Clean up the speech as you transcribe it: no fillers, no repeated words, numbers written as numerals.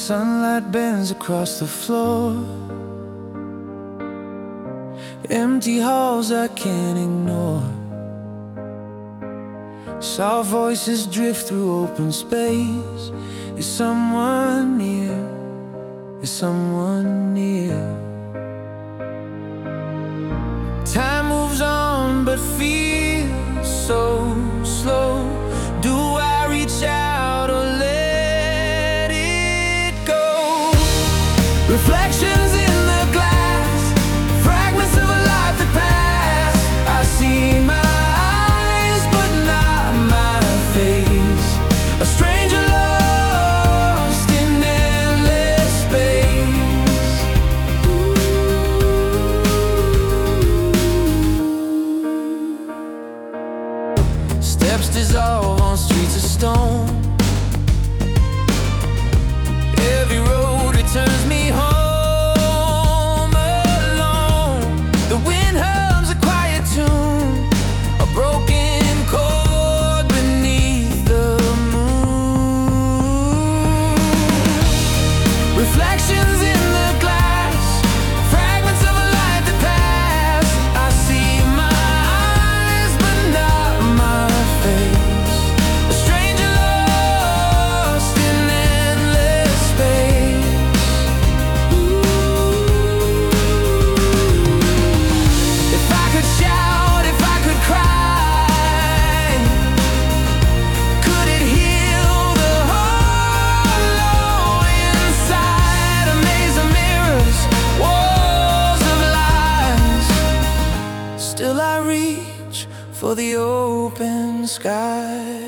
Sunlight bends across the floor. Empty halls I can't ignore. Soft voices drift through open space. Is someone near? Is someone near? Time moves on but feels so slow. Do I reach out or let it go? Reflections in the glass, fragments of a life that passed. I see my eyes but not my face. A stranger lost in endless space. Steps dissolve on streets of stone. Every road returns me home alone. The wind hums a quiet tune, a broken chord beneath the moon. Reflections in the glass, fragments of a life that passed. I see my eyes but not my face. A stranger lost in endless space. If I could shout, if I could cry, could it heal the hollow inside? A maze of mirrors, walls of lies. Still I reach for the open sky.